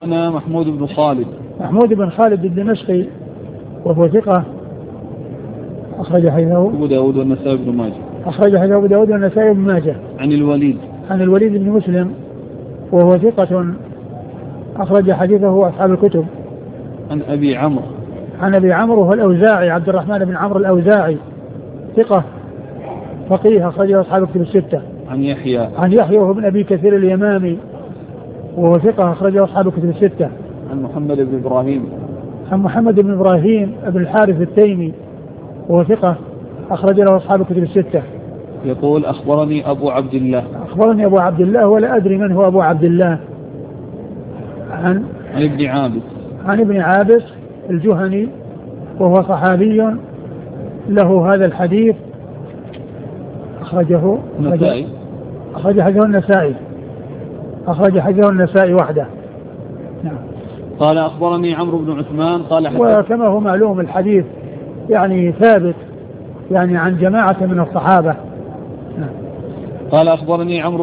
أنا محمود بن خالد. محمود بن خالد الدمشقي وهو ثقة أخرج حديثه أبو داود والنسائي بن ماجه. أخرج حديثه أبو داود والنسائي بن ماجه. عن الوليد. عن الوليد بن مسلم وهو ثقة أخرج حديثه أصحاب الكتب. عن أبي عمرو. عن أبي عمرو وهو الأوزاعي عبد الرحمن بن عمرو الأوزاعي ثقة فقيه أخرجه أصحاب الكتب الستة. عن يحيى. عن يحيى وهو ابن أبي كثير اليمامي وهو ثقة أخرجه أصحاب الكتب الستة. عن محمد بن إبراهيم. عن محمد بن إبراهيم بن الحارث التيمي وهو ثقة أخرج له أصحاب الكتب الستة. يقول أخبرني أبو عبد الله. أخبرني أبو عبد الله ولا أدري من هو أبو عبد الله. عن ابن عابس. عن ابن عابس الجهني وهو صحابي له هذا الحديث أخرج حديثه النسائي. أخرج حديثه النسائي وحده. نعم. قال أخبرني عمرو بن عثمان قال وكما هو معلوم الحديث يعني ثابت يعني عن جماعة من الصحابة. قال أخبرني عمرو